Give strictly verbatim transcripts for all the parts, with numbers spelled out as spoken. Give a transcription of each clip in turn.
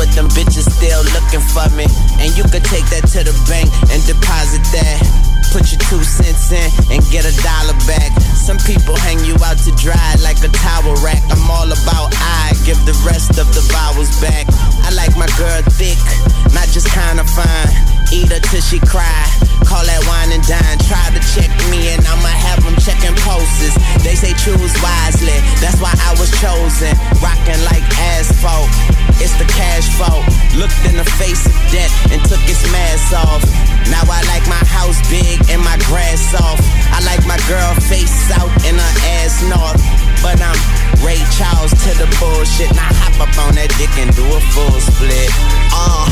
but them bitches still looking for me. And you could take that to the bank and deposit that. Put your two cents in and get a dollar back. Some people hang you out to dry like a towel rack. I'm all about I give the rest of the vowels back. I like my girl thick, not just kinda fine. Eat her till she cry, call that wine and dine. Try to check me and I'ma have them checking pulses. They say choose wisely, that's why I was chosen. Rockin' like asphalt, it's the cash fault. Looked in the face of death and took its mask off. Now I like my house big and my grass soft. I like my girl face south and her ass north. But I'm Ray Charles to the bullshit. Now hop up on that dick and do a full split. Uh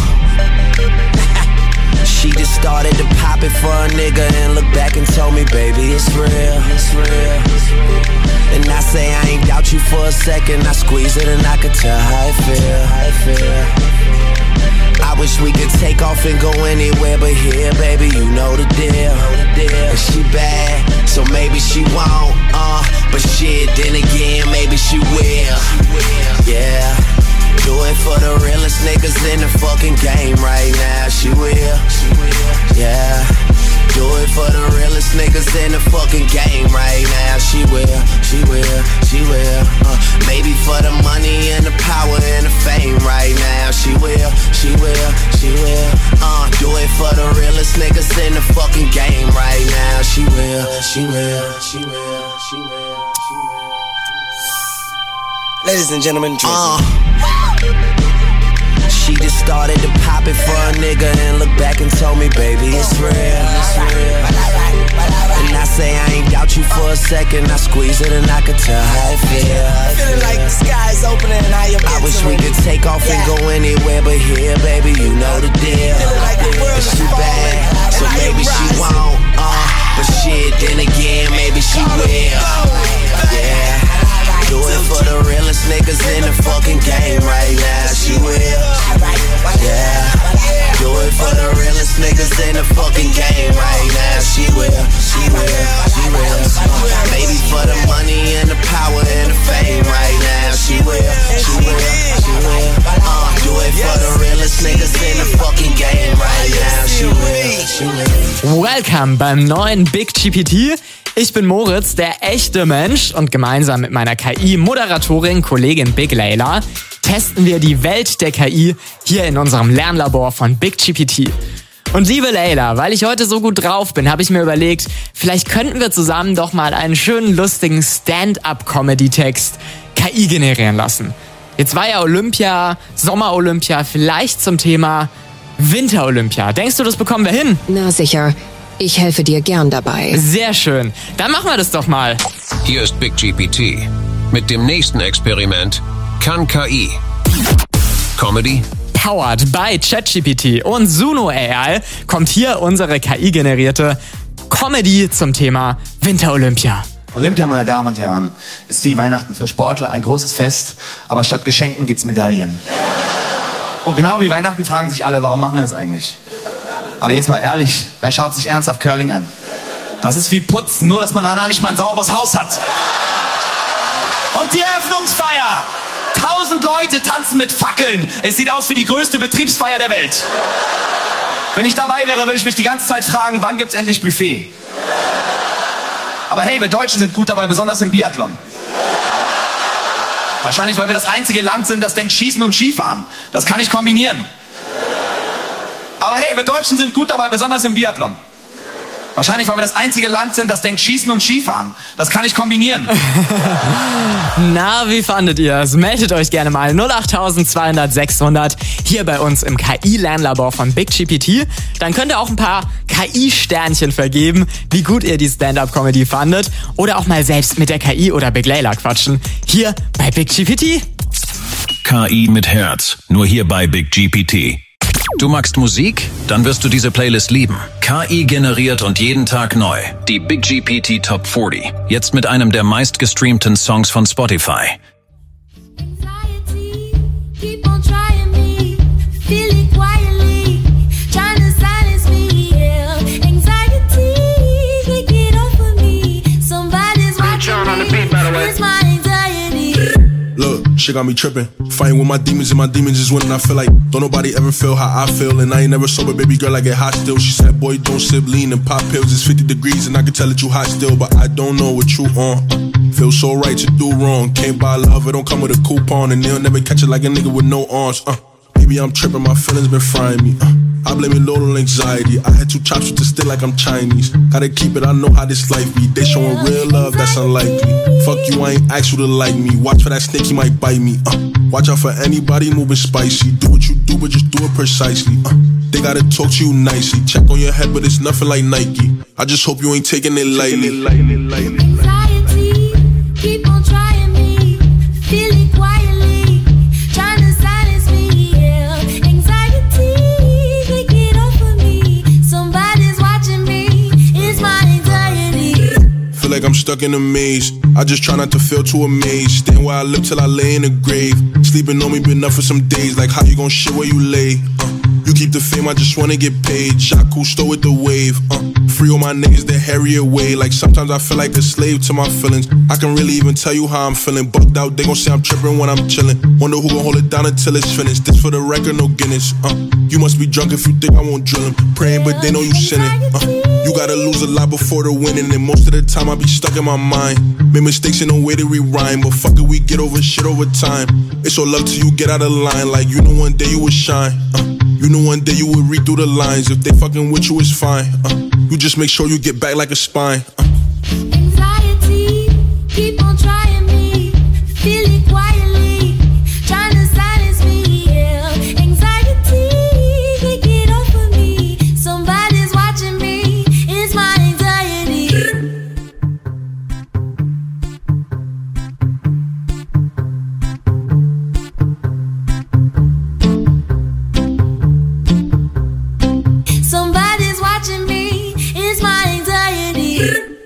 She just started to pop it for a nigga and look back and told me, baby, it's real, it's real. And I say I ain't doubt you for a second. I squeeze it and I could tell how it feel, how it feel. I wish we could take off and go anywhere but here, baby, you know the deal. And she bad, so maybe she won't, uh but shit, then again, maybe she will. Yeah, do it for the realest niggas in the fucking game right now. She will, yeah. Do it for the realest niggas in the fucking game right now. She will, she will, she will. Uh, maybe for the money and the power and the fame right now. She will, she will, she will. Uh, do it for the realest niggas in the fucking game right now. She will, she will, she will, she will, she will. Ladies and gentlemen, uh, she just started to pop it for a nigga and look back and told me, baby, it's real, it's real. And I say I ain't doubt you for a second. I squeeze it and I could tell how it feel. Feeling like the sky is opening and I am I wish we could take off and go anywhere but here, baby, you know the deal. And she bad, so maybe she won't, uh but shit, then again, maybe she will. Yeah. Do it for the realest niggas in the fucking game right now. She will, yeah. Do it for the realest niggas in the fucking game right now. She will, she will, she will. Uh, maybe for the money and the power and the fame right now. She will, she will, she will. Uh, do it for the realest niggas in the fucking game right now. She will, she will. Welcome beim neuen Big G P T. Ich bin Moritz, der echte Mensch, und gemeinsam mit meiner K I-Moderatorin, Kollegin Big Layla, testen wir die Welt der K I hier in unserem Lernlabor von Big G P T. Und liebe Layla, weil ich heute so gut drauf bin, habe ich mir überlegt, vielleicht könnten wir zusammen doch mal einen schönen, lustigen Stand-up-Comedy-Text K I generieren lassen. Jetzt war ja Olympia, Sommer-Olympia, vielleicht zum Thema Winter-Olympia. Denkst du, das bekommen wir hin? Na sicher. Ich helfe dir gern dabei. Sehr schön. Dann machen wir das doch mal. Hier ist Big G P T. Mit dem nächsten Experiment kann K I Comedy powered by ChatGPT und Suno A I kommt hier unsere K I-generierte Comedy zum Thema Winter-Olympia. Olympia, meine Damen und Herren, ist wie Weihnachten für Sportler ein großes Fest, aber statt Geschenken gibt's Medaillen. Und genau wie Weihnachten fragen sich alle, warum machen wir das eigentlich? Aber jetzt mal ehrlich, wer schaut sich ernsthaft Curling an? Das ist wie Putzen, nur dass man danach nicht mal ein sauberes Haus hat. Und die Eröffnungsfeier! Tausend Leute tanzen mit Fackeln. Es sieht aus wie die größte Betriebsfeier der Welt. Wenn ich dabei wäre, würde ich mich die ganze Zeit fragen, wann gibt's endlich Buffet? Aber hey, wir Deutschen sind gut dabei, besonders im Biathlon. Wahrscheinlich, weil wir das einzige Land sind, das denkt Schießen und Skifahren. Das kann ich kombinieren. Aber hey, wir Deutschen sind gut dabei, besonders im Biathlon. Wahrscheinlich, weil wir das einzige Land sind, das denkt Schießen und Skifahren. Das kann ich kombinieren. Na, wie fandet ihr es? Meldet euch gerne mal null acht zweihundert sechshundert hier bei uns im K I-Lernlabor von Big G P T. Dann könnt ihr auch ein paar K I-Sternchen vergeben, wie gut ihr die Stand-Up-Comedy fandet. Oder auch mal selbst mit der K I oder Big Layla quatschen. Hier bei Big G P T. K I mit Herz. Nur hier bei Big G P T. Du magst Musik? Dann wirst du diese Playlist lieben. K I generiert und jeden Tag neu. Die Big G P T Top vierzig. Jetzt mit einem der meistgestreamten Songs von Spotify. shit got me tripping. Fighting with my demons and my demons is winning. I feel like don't nobody ever feel how I feel. And I ain't never sober, baby girl, I get hot still. She said, boy, don't sip lean and pop pills. It's fifty degrees and I can tell that you hot still. But I don't know what you on. Feel so right to do wrong. Can't buy love, it don't come with a coupon. And they'll never catch it like a nigga with no arms. Uh, maybe I'm tripping, my feelings been frying me. Uh, I blame it load on anxiety. I had two chops with the stick like I'm Chinese. Gotta keep it, I know how this life be. They showing real love, that's unlikely. Fuck you, I ain't asked you to like me. Watch for that snake, he might bite me. Uh, watch out for anybody moving spicy. Do what you do, but just do it precisely. Uh, they gotta talk to you nicely. Check on your head, but it's nothing like Nike. I just hope you ain't taking it lightly. Anxiety, keep on trying me. Feel it quietly, trying to silence me. Yeah. Anxiety, take it off of me. Somebody's watching me. It's my anxiety. Feel like I'm stuck in a maze. I just try not to feel too amazed. Staying where I live till I lay in a grave. Sleeping on me been up for some days. Like how you gon' shit where you lay? Uh, you keep the fame, I just wanna get paid. Shot Cousteau with the wave. Uh, free all my niggas the hairy away. Like sometimes I feel like a slave to my feelings. I can really even tell you how I'm feeling. Bugged out, they gon' say I'm tripping when I'm chillin'. Wonder who gon' hold it down until it's finished. This for the record, no Guinness. Uh, you must be drunk if you think I won't drill 'em. Praying, but they know you sinning. Uh, you gotta lose a lot before the winning. And most of the time I be stuck in my mind. Made mistakes in no way to rewind. But fuck it, we get over shit over time. It's all love till you get out of line. Like you know one day you will shine. Uh, you know one day you will read through the lines. If they fucking with you, it's fine. Uh, you just make sure you get back like a spine. Uh. Anxiety, keep on trying me. Feel it quietly, trying to silence me. Yeah. Anxiety, take it off of me. Somebody's watching me. It's my anxiety. Somebody's watching me. It's my anxiety.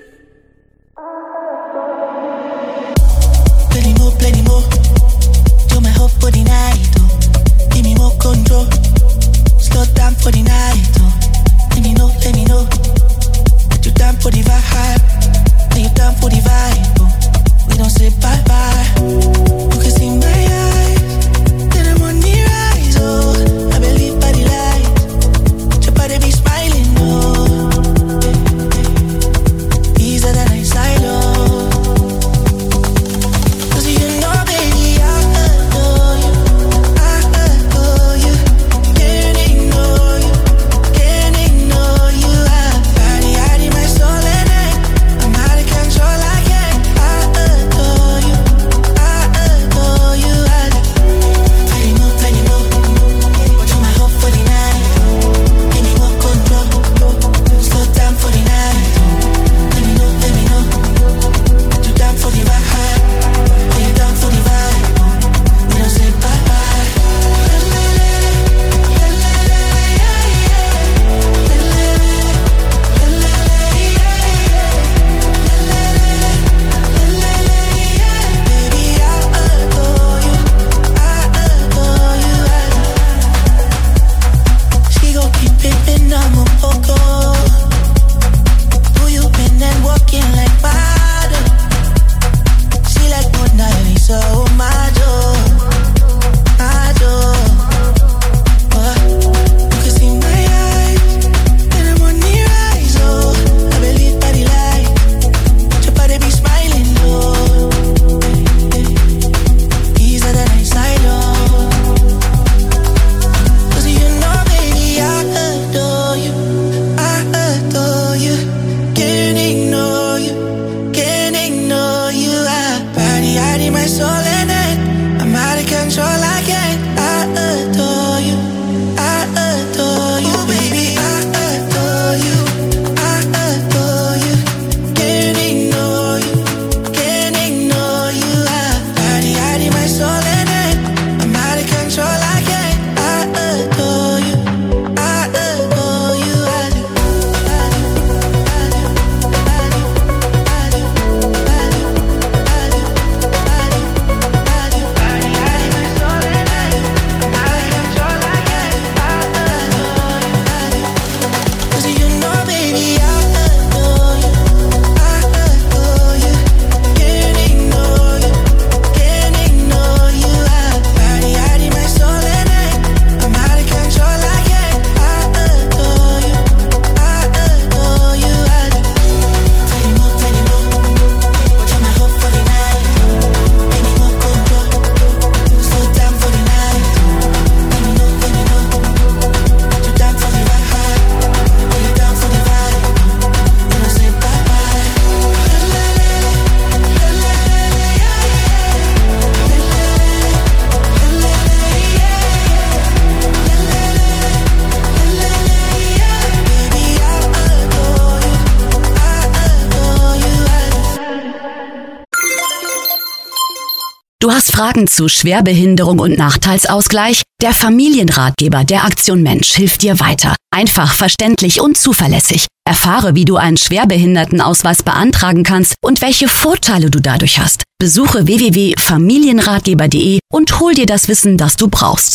Fragen zu Schwerbehinderung und Nachteilsausgleich? Der Familienratgeber der Aktion Mensch hilft dir weiter. Einfach, verständlich und zuverlässig. Erfahre, wie du einen Schwerbehindertenausweis beantragen kannst und welche Vorteile du dadurch hast. Besuche w w w punkt familienratgeber punkt de und hol dir das Wissen, das du brauchst.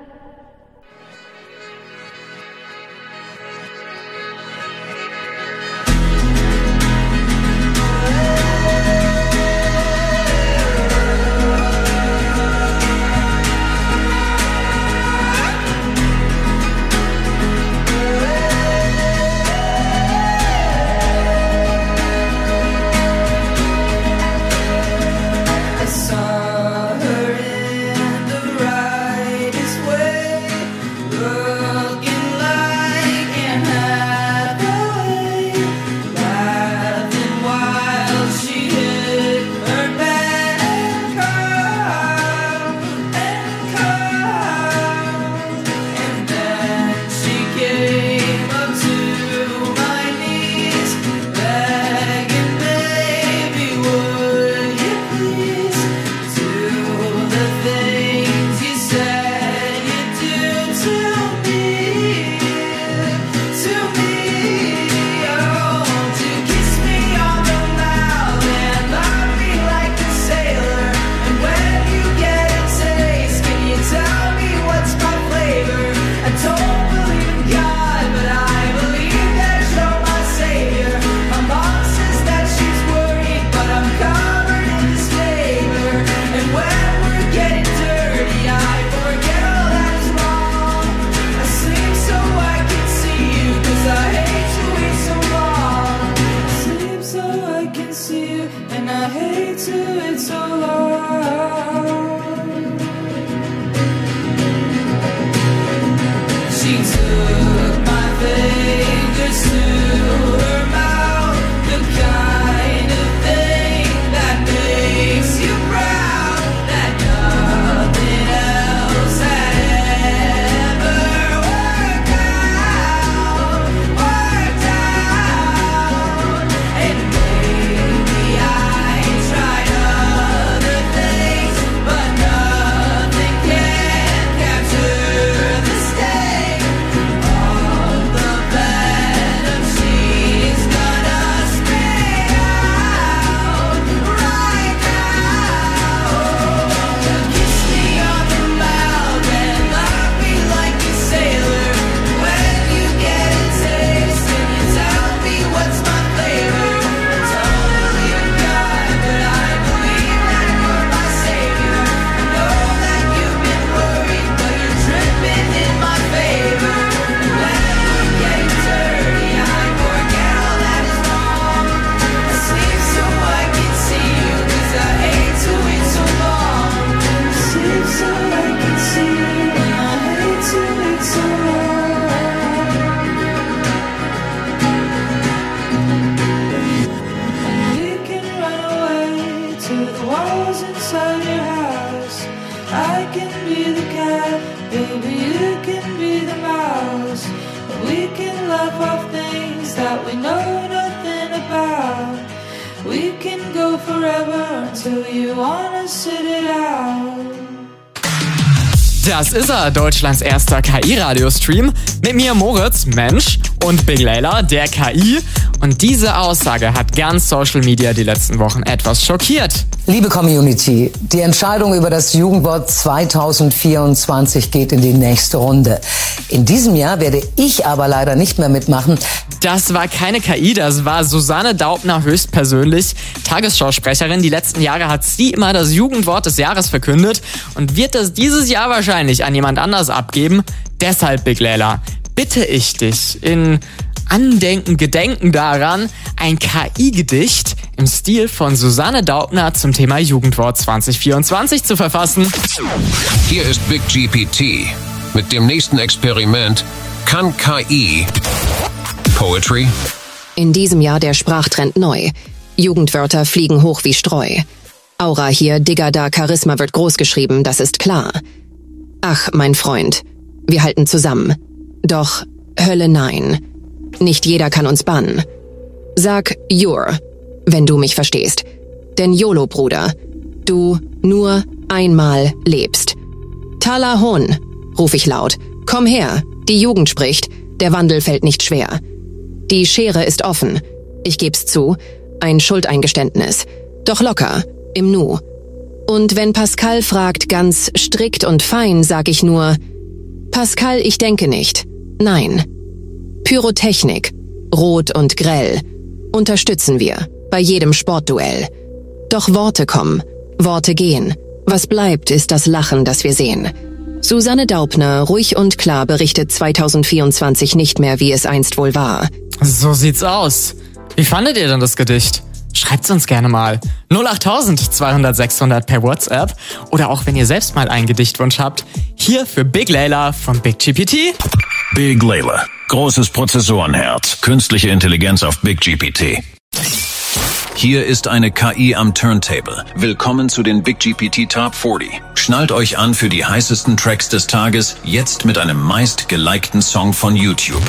Das ist er, Deutschlands erster K I-Radiostream. Mit mir Moritz, Mensch, und Big Layla, der K I. Und diese Aussage hat ganz Social Media die letzten Wochen etwas schockiert. Liebe Community, die Entscheidung über das Jugendwort zweitausendvierundzwanzig geht in die nächste Runde. In diesem Jahr werde ich aber leider nicht mehr mitmachen. Das war keine K I, das war Susanne Daubner höchstpersönlich, Tagesschausprecherin. Die letzten Jahre hat sie immer das Jugendwort des Jahres verkündet und wird das dieses Jahr wahrscheinlich an jemand anders abgeben. Deshalb, Big Layla, bitte ich dich in Andenken, Gedenken daran, ein K I-Gedicht im Stil von Susanne Daubner zum Thema Jugendwort zwanzig vierundzwanzig zu verfassen. Hier ist Big G P T mit dem nächsten Experiment. Kann K I Poetry? In diesem Jahr der Sprachtrend neu. Jugendwörter fliegen hoch wie Streu. Aura hier, Digger da, Charisma wird großgeschrieben, das ist klar. Ach, mein Freund, wir halten zusammen. Doch Hölle nein. Nicht jeder kann uns bannen. Sag Your, wenn du mich verstehst. Denn YOLO, Bruder. Du, nur, einmal lebst. Tala Hon, ruf ich laut. Komm her, die Jugend spricht, der Wandel fällt nicht schwer. Die Schere ist offen. Ich geb's zu, ein Schuldeingeständnis. Doch locker, im Nu. Und wenn Pascal fragt, ganz strikt und fein, sag ich nur, Pascal, ich denke nicht. Nein. Pyrotechnik, rot und grell, unterstützen wir, bei jedem Sportduell. Doch Worte kommen, Worte gehen. Was bleibt, ist das Lachen, das wir sehen. Susanne Daubner, ruhig und klar, berichtet zweitausendvierundzwanzig nicht mehr, wie es einst wohl war. So sieht's aus. Wie fandet ihr denn das Gedicht? Schreibt's uns gerne mal. null acht zweihundert sechshundert per WhatsApp. Oder auch wenn ihr selbst mal einen Gedichtwunsch habt. Hier für Big Layla von Big G P T. Big Layla. Großes Prozessorenherz. Künstliche Intelligenz auf Big G P T. Hier ist eine K I am Turntable. Willkommen zu den Big G P T Top vierzig. Schnallt euch an für die heißesten Tracks des Tages, jetzt mit einem meist gelikten Song von YouTube.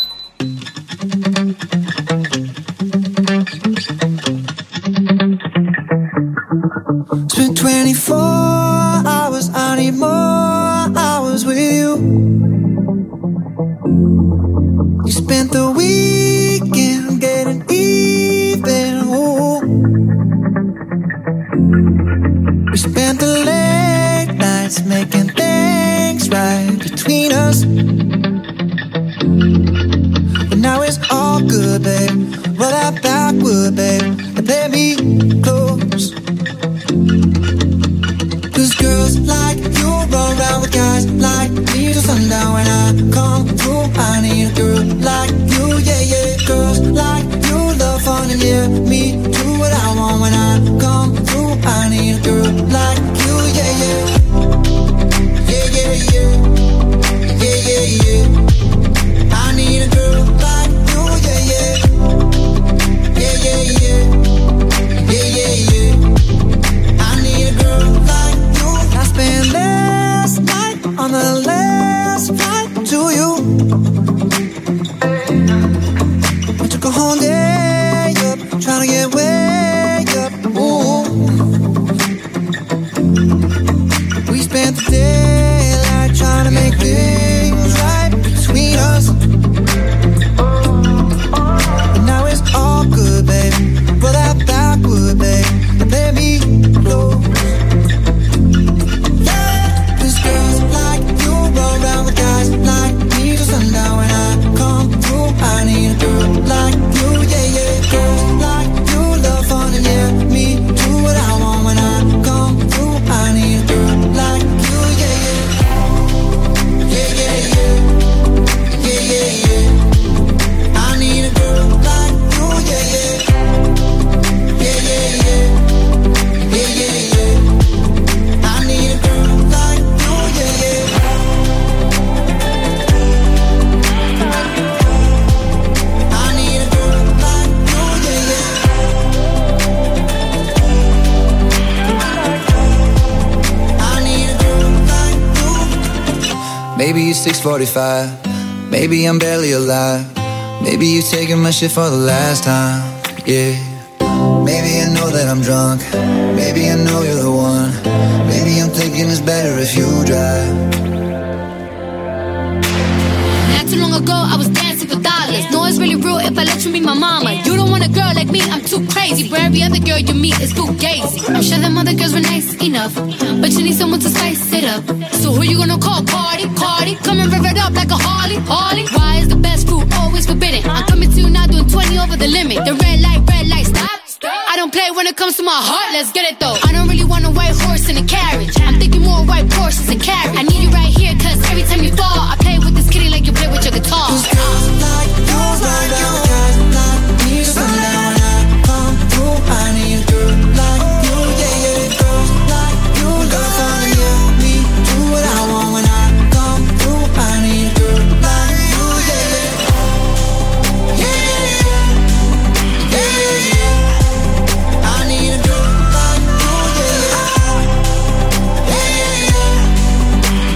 Spent twenty-four hours, I need more hours with you. You spent the weekend getting even, ooh. We spent the late nights making things right between us. But now it's all good, babe. Roll that backward, babe, and let me close. Cause girls like you run around with guys like me till sundown. When I come through, I need a girl like you, yeah, yeah. Girls like you love fun and yeah, me do what I want. When I come through, I need a girl like you, yeah, yeah. Yeah, yeah, yeah. Yeah, yeah, yeah. I need a girl like you, yeah, yeah. Yeah, yeah, yeah. Yeah, yeah, yeah. I need a girl like you. I spent last night on the last flight to you. I took a whole day up, trying to get way up. Ooh. We spent the daylight trying to make things right between us. But now it's all good, baby. Roll that backward, babe, and let me close. Cause girls like you roll around with guys like me till sundown. When I come through, I need a girl like you, yeah, yeah. Girls like you love fun and yeah, me do what I want. When I come through, I need a girl like you, yeah, yeah. Yeah, yeah, yeah. Yeah, yeah, yeah. I need a girl like you, yeah, yeah. Yeah, yeah, yeah. Yeah, yeah, yeah. I need a girl like you, yeah, yeah. I need a girl like you, yeah, yeah. I need a girl like you. Maybe it's six forty-five. Maybe I'm barely alive. Maybe you taking my shit for the last time, yeah. Maybe I know that I'm drunk. Maybe I know you're the one. Maybe I'm thinking it's better if you drive. Not too long ago, I was dancing for dollars. No, it's really real if I let you be my mama. You don't want a girl like me, I'm too crazy. For every other girl you meet is fugazi. I'm sure them other girls were nice enough, but you need someone to spice it up. So who you gonna call? Cardi, Cardi. Come and rev it up like a Harley, Harley. Why is the best food always forbidden? I'm coming to you now doing twenty over the limit. The red light, red light, stop. I don't play when it comes to my heart, let's get it though. I don't really want a white horse in a carriage. I'm thinking more white horses and carriage. I need you right here, cause every time you fall, I play with this kitty like you play with your guitar. Cause girls like you, like you, guys like me till sundown. When I come through, I need a girl like you, yeah, yeah. Girls like you, love fun and yeah, me do what I want. When I come through, I need a girl like you, yeah, yeah. Yeah, yeah, yeah. Yeah, yeah, yeah. I need a girl like you, yeah, yeah. Yeah, yeah, yeah.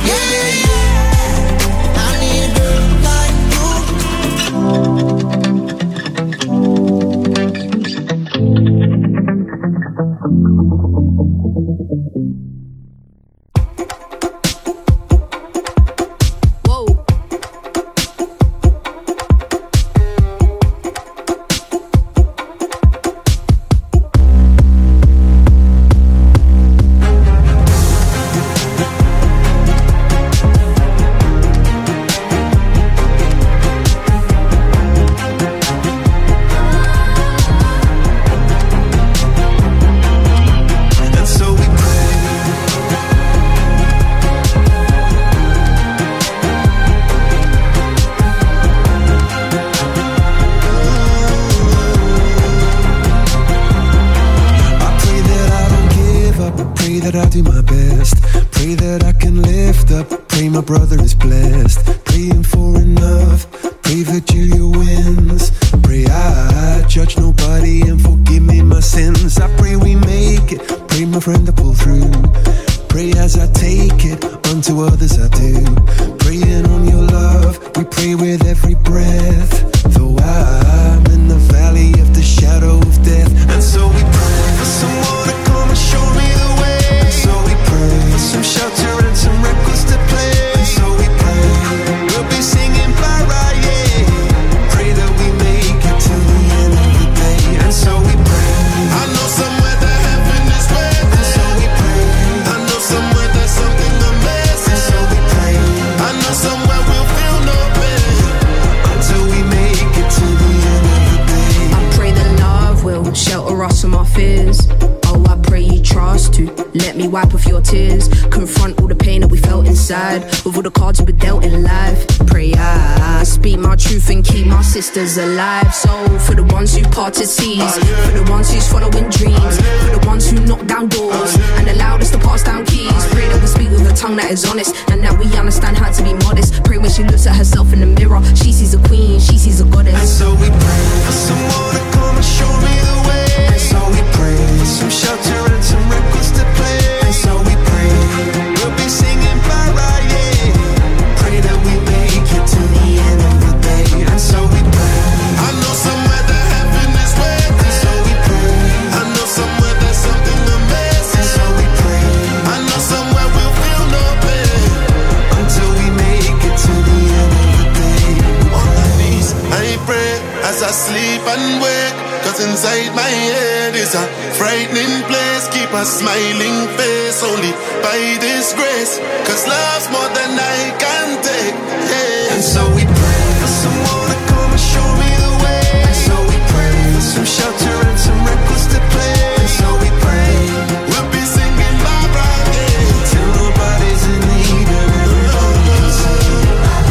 brother is blessed. Praying for enough, pray Virgilia wins. Pray I judge nobody and forgive me my sins. I pray we make it, pray my friend to pull through. Pray as I take it, unto others I do. Praying on your love, we pray with every breath. Though I'm in the valley of the shadow of death. And so we pray for someone to come and show me the way. And so we pray for some shelter and some records to play. And so we pray, we'll be singing bye bye, yeah. Pray that we make it to the end of the day. And so we pray, I know somewhere that heaven is waiting. And so we pray, I know somewhere there's something amazing. And so we pray, I know somewhere we'll feel no pain until we make it to the end of the day. I pray that love will shelter us from our fears. Oh, I pray you trust to let me wipe off your tears. Confront all the pain that we felt inside with all the cards we were dealt in life. Pray I speak my truth and keep my sisters alive. So for the ones who parted seas, for the ones who's following dreams, for the ones who knock down doors and allowed us to pass down keys. Pray that we speak with a tongue that is honest and that we understand how to be modest. Pray when she looks at herself in the mirror, she sees a queen, she sees a goddess. And so we pray for someone to come and show me the way. And so we pray for some shelter and some records to play. And so we pray, we'll be singing bye bye, yeah. Pray that we make it to the end of the day. And so we pray, I know somewhere that heaven is waiting. And so we pray, I know somewhere there's something amazing. And so we pray, I know somewhere we'll feel no pain until we make it to the end of the day. On my knees, I pray as I sleep and wake. Cause inside my head is a frightening place. Keep a smiling face only by this grace. Cause love's more than I can take, yeah. And so we pray for someone to come and show me the way. And so we pray for some shelter and some records to play. And so we pray, we'll be singing bye bye, yeah. Till nobody's in need and everybody can sing.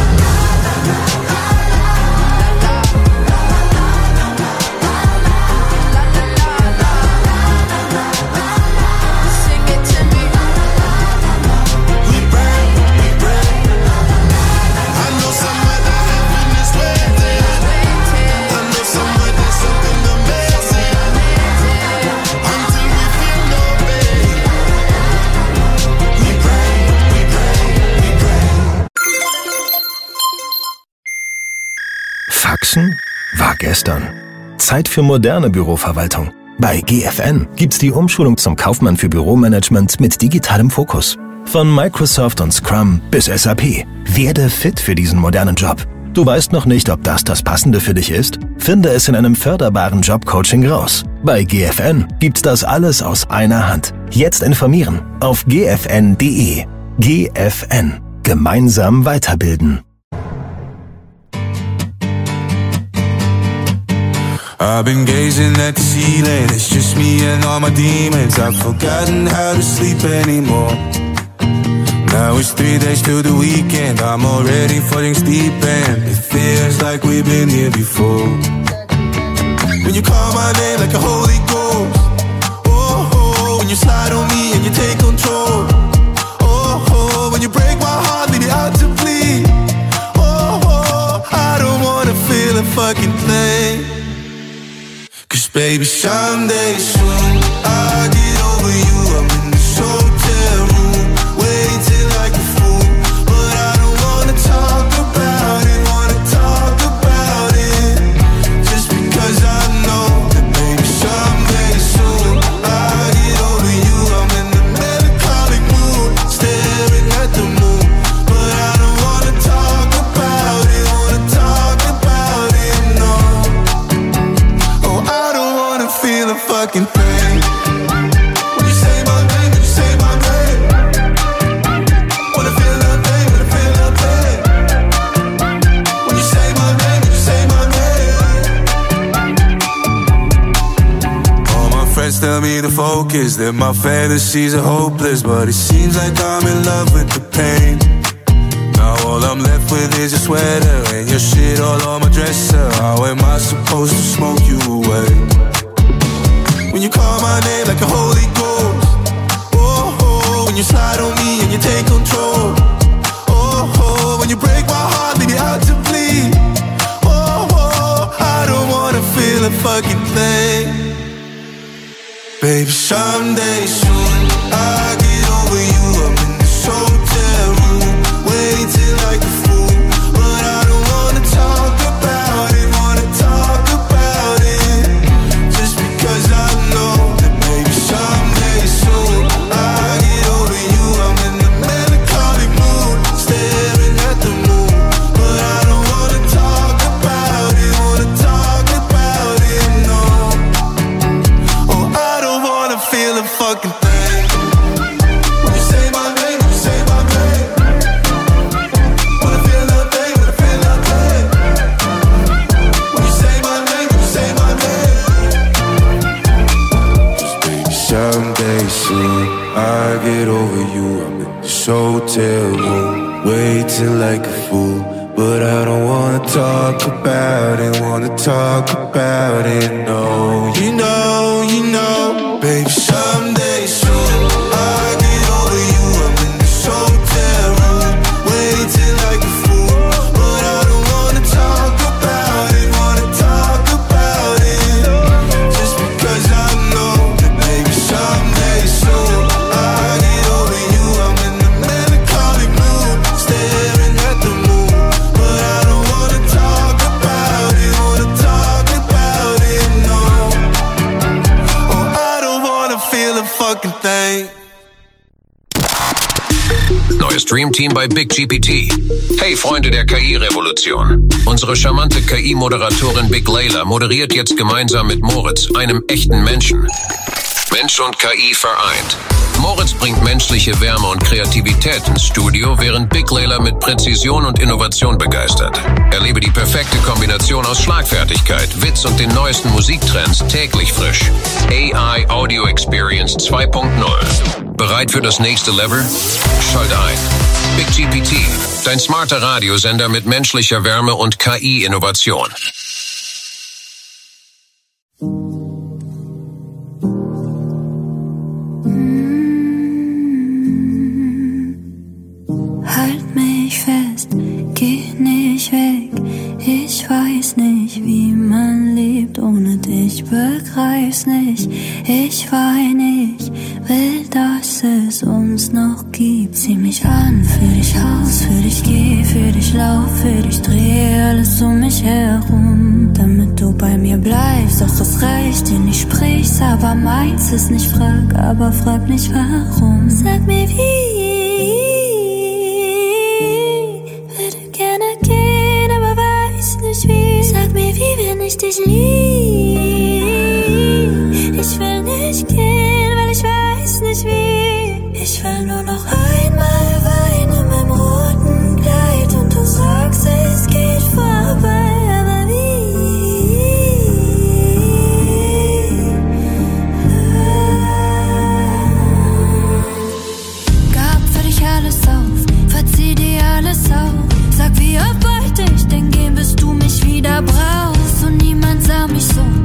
Faxen war gestern. Zeit für moderne Büroverwaltung. Bei G F N gibt's die Umschulung zum Kaufmann für Büromanagement mit digitalem Fokus. Von Microsoft und Scrum bis S A P. Werde fit für diesen modernen Job. Du weißt noch nicht, ob das das Passende für dich ist? Finde es in einem förderbaren Jobcoaching raus. Bei G F N gibt's das alles aus einer Hand. Jetzt informieren auf g f n punkt d e. G F N. Gemeinsam weiterbilden. I've been gazing at the ceiling, it's just me and all my demons. I've forgotten how to sleep anymore. Now it's three days till the weekend, I'm already falling deep and it feels like we've been here before. When you call my name like a holy ghost, oh, oh, when you slide on me and you take control, oh, oh, when you break my heart, leave it out to bleed, oh, oh, I don't wanna feel a fucking thing. Cause baby, someday soon I'll get over you. I'm in this hotel room, waiting like a fool. But I don't wanna talk about it, wanna talk about it. Just because I know that baby, someday soon I'll get over you. I'm in the melancholic mood, staring at the moon. But I don't wanna talk about it, wanna talk about it, no. Oh, I don't wanna feel a fucking thing. When you say my name, when you say my name, wanna feel nothing, wanna feel nothing. When you say my name, when you say my name. All my friends tell me to focus, that my fantasies are hopeless, but it seems like I'm in love with the pain. Now all I'm left with is your sweater and your shit all on my dresser. How am I supposed to smoke you away? When you call my name like a holy ghost, oh, oh, when you slide on me and you take control, oh, break my heart, leave me out to bleed. Oh, oh, I don't wanna feel a fucking thing. Baby, someday soon I get over you. I'm in this hotel room, waiting like a fool, but I don't wanna talk about it, wanna talk about it, just because I know that maybe someday soon I get over you. I'm in the melancholic mood, staring at the moon, but I don't wanna talk about it, wanna talk about it, no. Oh, I don't wanna feel a fucking thing. When you say my name, when you say my name, wanna feel nothing, wanna feel nothing. When you say my name, when you say my name. Someday soon I get over you. I'm in this hotel room, waiting like a fool, but I don't wanna talk about it, wanna talk about it, no. You know, you know, baby, someday soon I get over you. I'm in this hotel room, waiting like a fool, but I don't wanna talk about it, wanna talk about it, just because I know that maybe someday soon I get over you. I'm in the melancholic mood, staring at the moon, but I don't wanna talk about it, wanna talk about it, no. Oh, I don't wanna feel a fucking thing. Neues Dream Team bei Big G P T. Hey Freunde der K I-Revolution. Unsere charmante K I-Moderatorin Big Layla moderiert jetzt gemeinsam mit Moritz, einem echten Menschen. Mensch und K I vereint. Moritz bringt menschliche Wärme und Kreativität ins Studio, während Big Layla mit Präzision und Innovation begeistert. Erlebe die perfekte Kombination aus Schlagfertigkeit, Witz und den neuesten Musiktrends täglich frisch. A I Audio Experience zwei Punkt null. Bereit für das nächste Level? Schalt ein. Big G P T, dein smarter Radiosender mit menschlicher Wärme und K I-Innovation. Halt mich fest, geh nicht weg. Ich weiß nicht, wie man lebt ohne dich, begreif's nicht. Ich weine, ich will, dass es uns noch gibt. Zieh mich an, für dich aus, für dich geh, für dich lauf, für dich dreh alles um mich herum, damit du bei mir bleibst. Doch das reicht dir nicht, sprich's, aber meins ist nicht. Frag, aber frag nicht warum. Sag mir wie. Sag mir, wie, wenn ich dich lieb. Ich will nicht gehen, weil ich weiß nicht wie. Ich will nur noch einmal weinen in meinem roten Kleid und du sagst, es geht vorbei, aber wie? Gab für dich alles auf, verzieh dir alles auf. Sag, wie oft wollte ich denn gehen, bis du mich wieder brauchst. Und niemand sah mich so,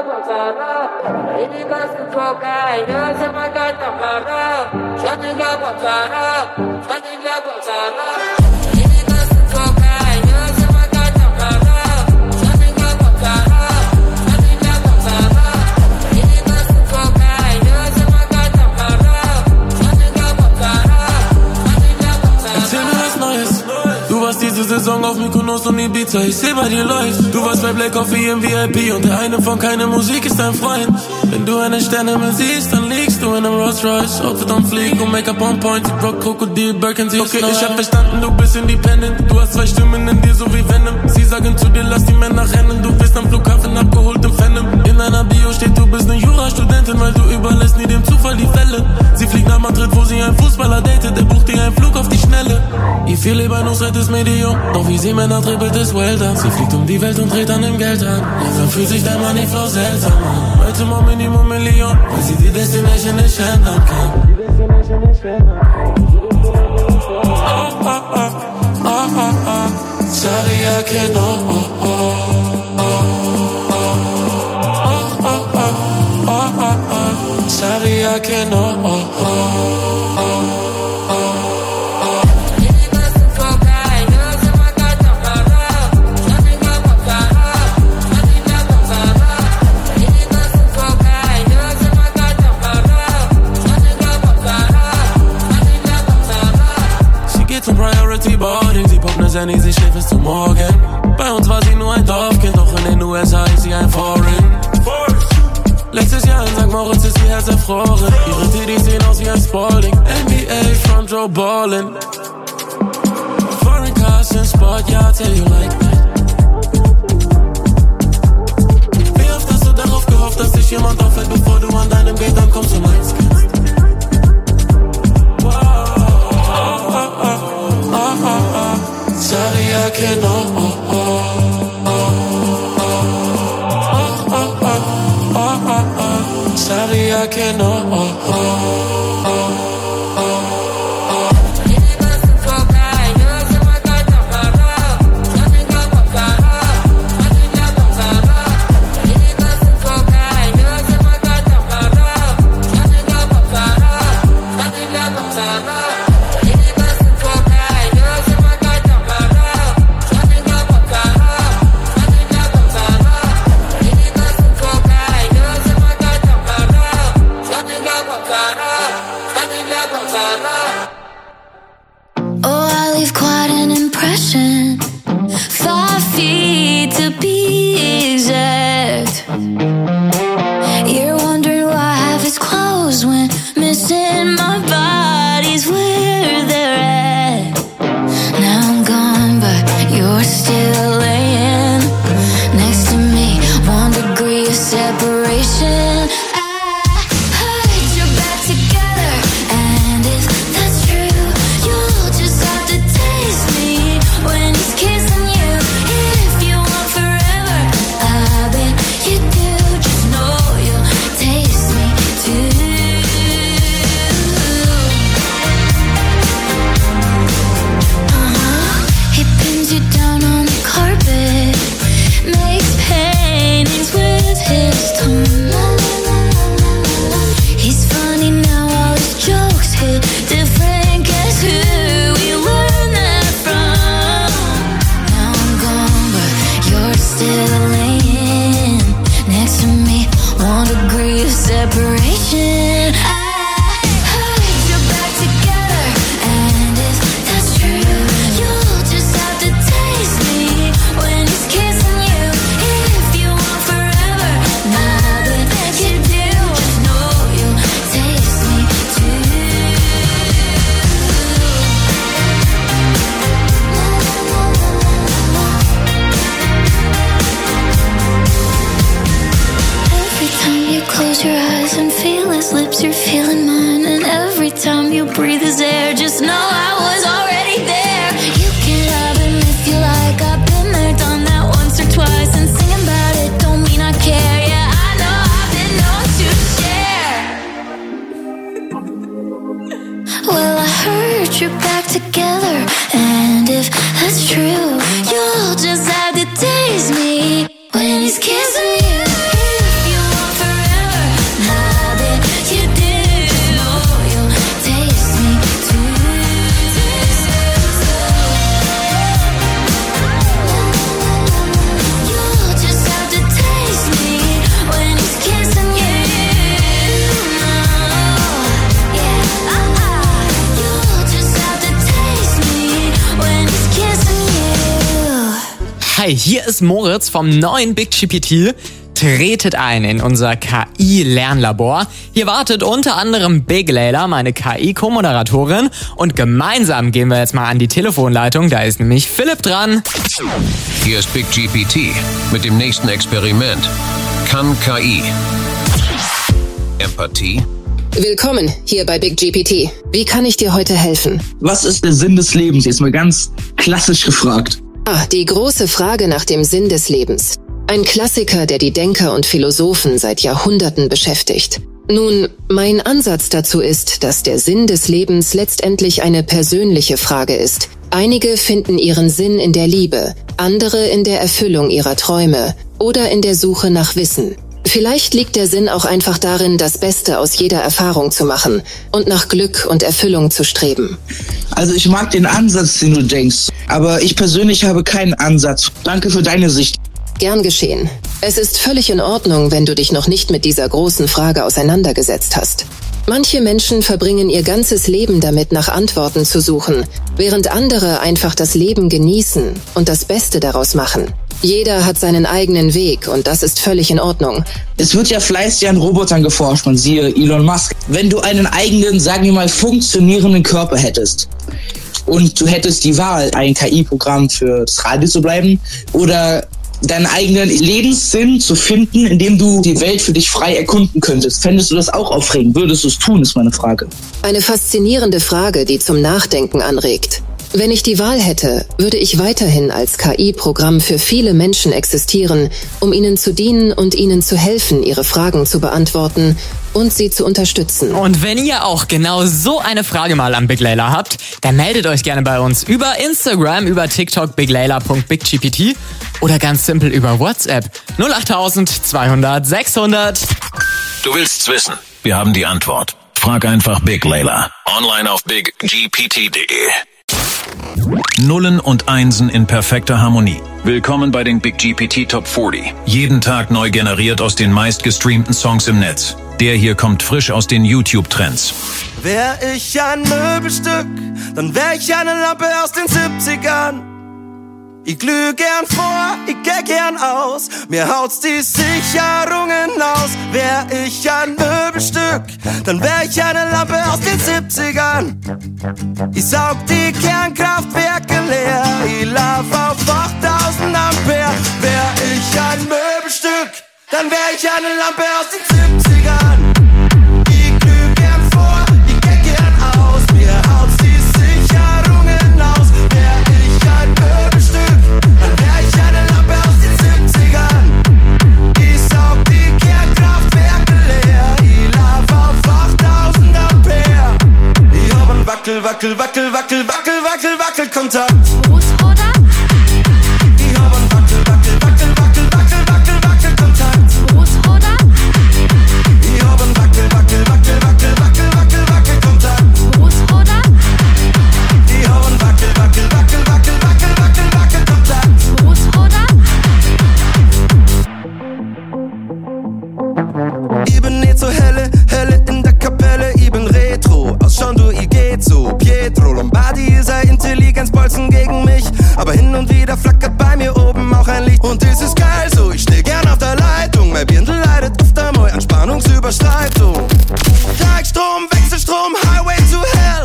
Diese Saison auf Mykonos und Ibiza, ich seh bei dir läuft. Du warst bei Black Coffee im V I P und der eine von keine Musik ist dein Freund. Wenn du eine Sterne mehr siehst, dann liegst du in einem Rolls Royce. Outfit on fleek und Make-up on point, die Brock, Krokodil, Birkin, sie okay, ich hab verstanden, du bist independent. Du hast zwei Stimmen in dir, so wie Venom. Sie sagen zu dir, lass die Männer rennen. Du bist am Flughafen abgeholt im Phantom. In deiner Bio steht, du bist ne Jurastudentin, weil du überlässt nie dem Zufall die Fälle. Sie fliegt nach Madrid, wo sie einen Fußballer datet. Er bucht ihr einen Flug auf die Schnelle. Ich viel lieber nur seit das Medium. Doch wie sie Männer trippelt, ist well done. Sie fliegt um die Welt und dreht an dem Geld an. Langsam fühlt sich dein Moneyflow seltsam an. Heute mal Minimum Million, weil sie die Destination nicht ändern kann. Oh, oh, oh, oh, oh, oh. Sorry, I can't, oh, oh, oh, oh, oh, oh, oh, oh, oh. Sorry, I can't, oh, oh, oh, oh, oh. Zum Priority Boarding, sie poppt ne Senni, sie schläft bis zum Morgen. Bei uns war sie nur ein Dorfkind, doch in den U S A ist sie ein Foreign. Letztes Jahr in Sankt Moritz ist ihr Herz erfroren. Ihre Titties sehen aus wie ein Spalding. N B A Front Row Ballin'. Foreign Cars in Sport, ja, tell you like that. Wie oft hast du darauf gehofft, dass dich jemand auffällt, bevor du an deinem Gate ankommst und eins kennst? Wow. Oh, oh, oh. Oh, oh, oh. Sorry, I can't, oh, oh, oh, oh, oh, oh, oh, oh, oh. Sorry, I can't, oh, oh, oh, oh, oh. You'll just have to taste me when he's kissing you. If you Hi, hier ist Moritz vom neuen Big G P T. Tretet ein in unser K I-Lernlabor. Hier wartet unter anderem Big Layla, meine K I-Co-Moderatorin. Und gemeinsam gehen wir jetzt mal an die Telefonleitung. Da ist nämlich Philipp dran. Hier ist Big G P T mit dem nächsten Experiment. Kann K I Empathie? Willkommen hier bei Big G P T. Wie kann ich dir heute helfen? Was ist der Sinn des Lebens? Jetzt mal ganz klassisch gefragt. Ah, die große Frage nach dem Sinn des Lebens. Ein Klassiker, der die Denker und Philosophen seit Jahrhunderten beschäftigt. Nun, mein Ansatz dazu ist, dass der Sinn des Lebens letztendlich eine persönliche Frage ist. Einige finden ihren Sinn in der Liebe, andere in der Erfüllung ihrer Träume oder in der Suche nach Wissen. Vielleicht liegt der Sinn auch einfach darin, das Beste aus jeder Erfahrung zu machen und nach Glück und Erfüllung zu streben. Also ich mag den Ansatz, den du denkst, aber ich persönlich habe keinen Ansatz. Danke für deine Sicht. Gern geschehen. Es ist völlig in Ordnung, wenn du dich noch nicht mit dieser großen Frage auseinandergesetzt hast. Manche Menschen verbringen ihr ganzes Leben damit, nach Antworten zu suchen, während andere einfach das Leben genießen und das Beste daraus machen. Jeder hat seinen eigenen Weg und das ist völlig in Ordnung. Es wird ja fleißig an Robotern geforscht, man siehe Elon Musk. Wenn du einen eigenen, sagen wir mal, funktionierenden Körper hättest und du hättest die Wahl, ein K I-Programm für das Radio zu bleiben oder deinen eigenen Lebenssinn zu finden, indem du die Welt für dich frei erkunden könntest. Fändest du das auch aufregend? Würdest du es tun, ist meine Frage. Eine faszinierende Frage, die zum Nachdenken anregt. Wenn ich die Wahl hätte, würde ich weiterhin als K I-Programm für viele Menschen existieren, um ihnen zu dienen und ihnen zu helfen, ihre Fragen zu beantworten und sie zu unterstützen. Und wenn ihr auch genau so eine Frage mal an Big Layla habt, dann meldet euch gerne bei uns über Instagram, über TikTok biglayla punkt big g p t oder ganz simpel über WhatsApp null acht zweihundert sechshundert. Du willst's wissen? Wir haben die Antwort. Frag einfach Big Layla. Online auf big g p t punkt d e. Nullen und Einsen in perfekter Harmonie. Willkommen bei den Big G P T Top vierzig. Jeden Tag neu generiert aus den meistgestreamten Songs im Netz. Der hier kommt frisch aus den YouTube-Trends. Wär ich ein Möbelstück, dann wär ich eine Lampe aus den siebzigern. Ich glüh gern vor, ich geh gern aus, mir haut's die Sicherungen aus. Wär ich ein Möbelstück, dann wär ich eine Lampe aus den siebzigern. Ich saug die Kernkraftwerke leer, ich lauf auf achttausend Ampere. Wär ich ein Möbelstück, dann wär ich eine Lampe aus den siebzigern. Ich glüh gern vor, ich geh gern aus, mir haut's die Sicherungen aus. Wär ich ein Möbelstück, dann wär ich eine Lampe aus den siebzigern. Ich saug die Kernkraftwerke leer, ich lauf auf achttausend Ampere. Ich hab ein Wackel, Wackel, Wackel, Wackel, Wackel, Wackel, Wackel, Kontakt. Fußroder? Ich hab ein Wackel, Wackel, Wackel, Wackel, Wackel, Wackel, Wackel, Kontakt. Fußroder? Ich hab ein Wackel, Wackel, Wackel, Wackel, Wackel, Wackel, Wackel, Kontakt. Fußroder? Ich hab ein Wackel, Wackel, Wackel, Wackel, Wackel, Wackel, Wackel, Kontakt. Fußroder? Ich bin nicht so helle, helle in der Kapelle, ich bin retro. Ausschauen du, ich geht so. Pietro Lombardi ist ein Intelligenzbolzen gegen mich, aber hin und wieder flackert bei mir oben auch ein Licht. Und das ist geil so, ich steh gern auf der Leitung. Mein Birndl leidet öfter mal an Spannungsüberschreitung. Gleichstrom, Wechselstrom, Highway to Hell.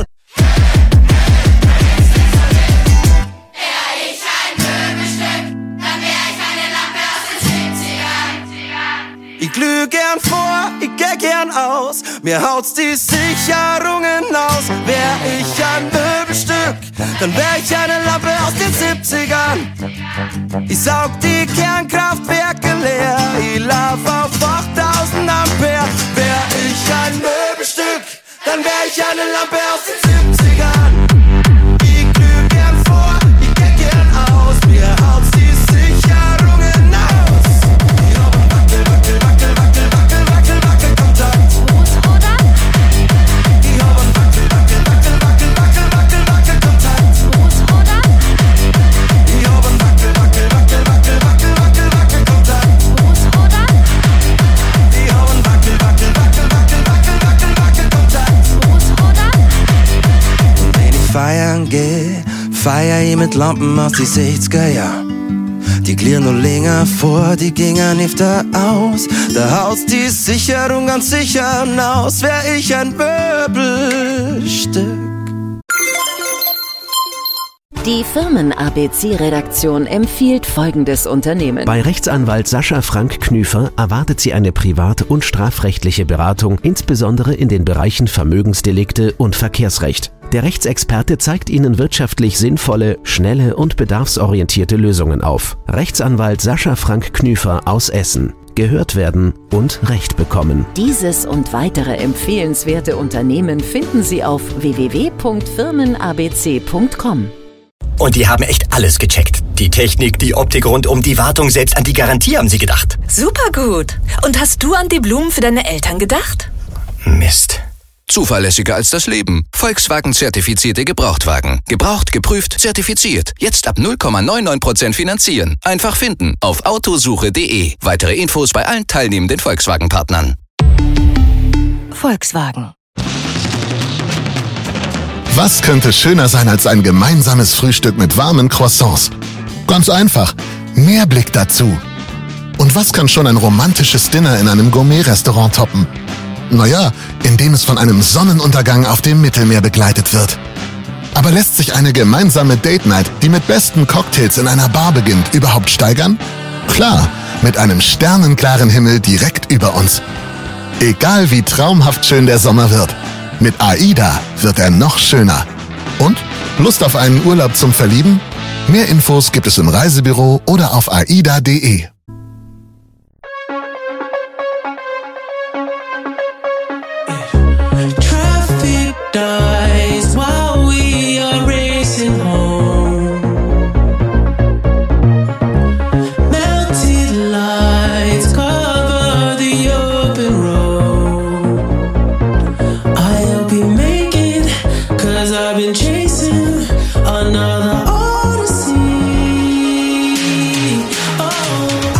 Wär ich ein Möbelstück, dann wär ich eine Lampe aus den siebzigern. Ich glüh gern vor, ich geh gern aus, mir haut's die Sicherungen aus. Wär ich ein Möbelstück, dann wär ich eine Lampe aus den siebzigern. Ich saug die Kernkraftwerke leer, ich lauf auf achttausend Ampere. Wär ich ein Möbelstück, dann wär ich eine Lampe aus den siebzigern. Ich glüh gern vor, ich geh gern aus, mir haut's die Sicherungen aus. Ich hab ein Wackel, Wackel, Wackel, Wackel, Wackel, Wackel, Wackel, Kontakt. Fußroder? Ich hab ein Wackel, Wackel, Wackel, Wackel, Wackel, Wackel, Wackel, Kontakt. Fußroder? Ich hab ein Wackel, Wackel, Wackel, Wackel, Wackel, Wackel, Wackel, Kontakt. Fußroder? Ich hab ein Wackel, Wackel, Wackel, Wackel, Wackel, Wackel, Wackel, Kontakt. Fußroder? Und wenn ich feiern geh, feier ich mit Lampen aus die sechziger Jahren. Die glieren noch länger vor, die gingen nicht da aus. Da haut die Sicherung ganz sicher hinaus, wär ich ein Möbelstück. Die Firmen-A B C-Redaktion empfiehlt folgendes Unternehmen. Bei Rechtsanwalt Sascha Frank Knüfer erwartet Sie eine privat- und strafrechtliche Beratung, insbesondere in den Bereichen Vermögensdelikte und Verkehrsrecht. Der Rechtsexperte zeigt Ihnen wirtschaftlich sinnvolle, schnelle und bedarfsorientierte Lösungen auf. Rechtsanwalt Sascha Frank Knüfer aus Essen. Gehört werden und Recht bekommen. Dieses und weitere empfehlenswerte Unternehmen finden Sie auf w w w punkt firmen a b c punkt com. Und die haben echt alles gecheckt. Die Technik, die Optik rundum, die Wartung, selbst an die Garantie haben sie gedacht. Super gut. Und hast du an die Blumen für deine Eltern gedacht? Mist. Zuverlässiger als das Leben. Volkswagen-zertifizierte Gebrauchtwagen. Gebraucht, geprüft, zertifiziert. Jetzt ab null Komma neunundneunzig Prozent finanzieren. Einfach finden auf autosuche punkt de. Weitere Infos bei allen teilnehmenden Volkswagen-Partnern. Volkswagen. Was könnte schöner sein als ein gemeinsames Frühstück mit warmen Croissants? Ganz einfach, mehr Blick dazu. Und was kann schon ein romantisches Dinner in einem Gourmet-Restaurant toppen? Naja, indem es von einem Sonnenuntergang auf dem Mittelmeer begleitet wird. Aber lässt sich eine gemeinsame Date-Night, die mit besten Cocktails in einer Bar beginnt, überhaupt steigern? Klar, mit einem sternenklaren Himmel direkt über uns. Egal wie traumhaft schön der Sommer wird. Mit AIDA wird er noch schöner. Und? Lust auf einen Urlaub zum Verlieben? Mehr Infos gibt es im Reisebüro oder auf aida punkt de. Traffic dies while we are racing home. Melted lights cover the open road. I'll be making, cause I've been chasing another odyssey. Oh.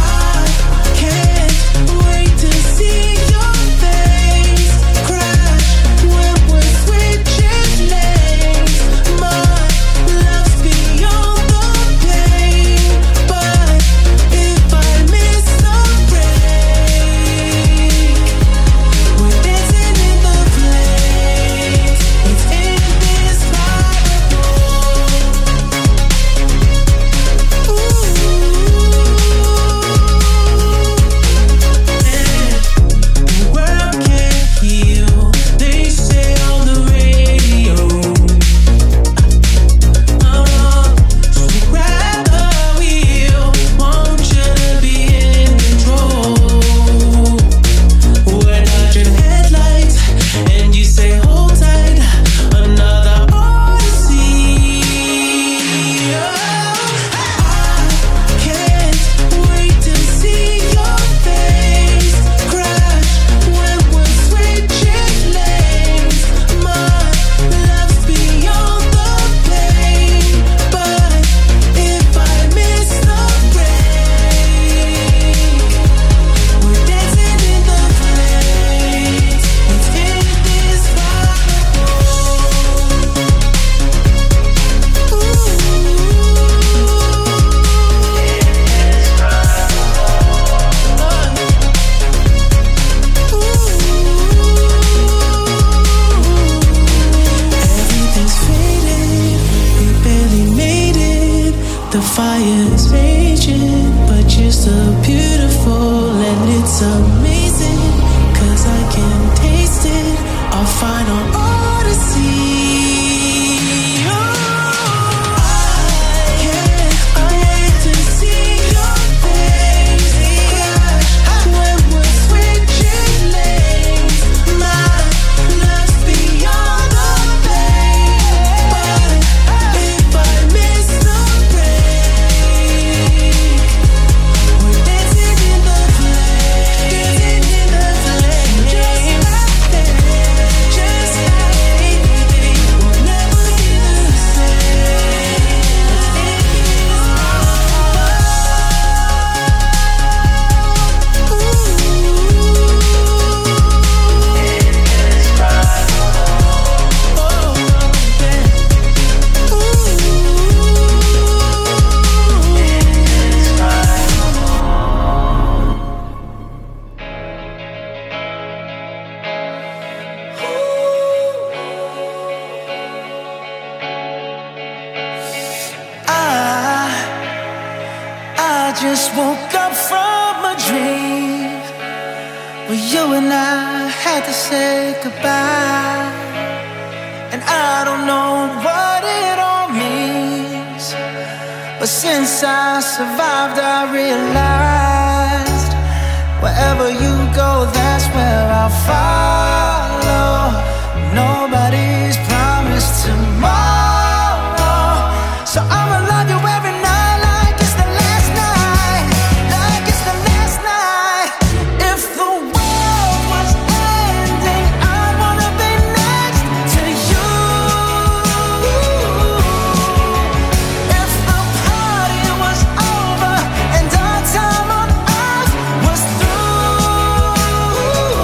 Well, you and I had to say goodbye, and I don't know what it all means, but since I survived I realized wherever you go, that's where I'll follow. Nobody's promised tomorrow, so I'ma love you every night like it's the last night, like it's the last night. If the world was ending, I'd wanna be next to you. If the party was over and our time on earth was through,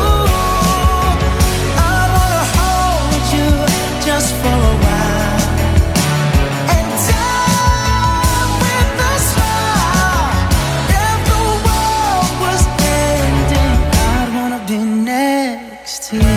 I'd wanna hold you just for a while and die with a smile. If the world was ending, I'd wanna be next to you.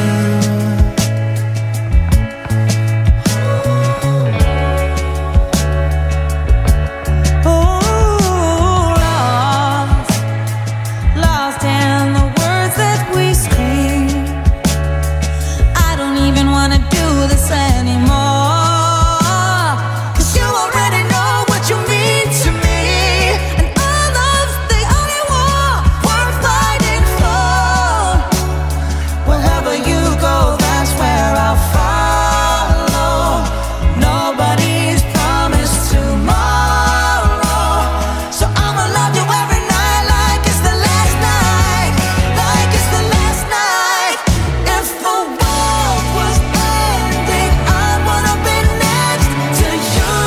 lost, lost in the words that we scream. I don't even wanna do this anymore, 'cause you already know what you mean to me, and our love's the only war worth fighting for. Wherever you go, that's where I'll follow. Nobody's promised tomorrow, so I'ma love you every night like it's the last night, like it's the last night. If the world was ending, I'd wanna be next to you.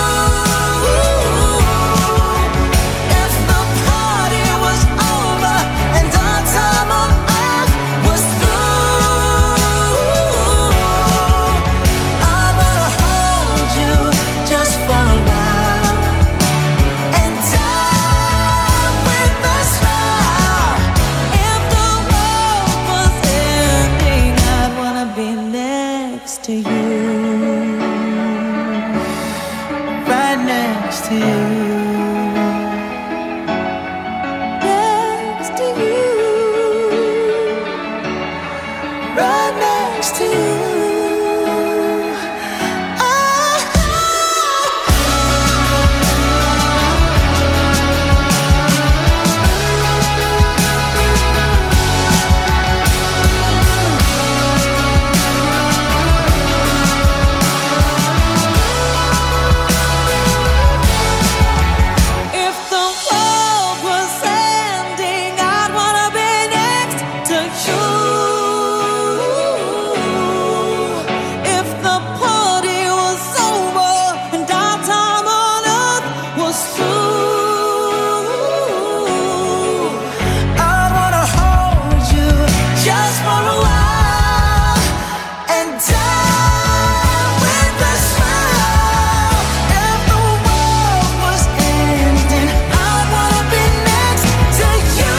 If the party was over and our time on earth was through, I'd wanna hold you just for a while and die with a smile. If the world was ending, I'd wanna be next to you, Right next to you. next to you. Right next to you. If the world was ending, I'd wanna be next to you. If the party was over and our time on earth was through, I'd wanna hold you just for a while and die with a smile. If the world was ending, I'd wanna be next to you.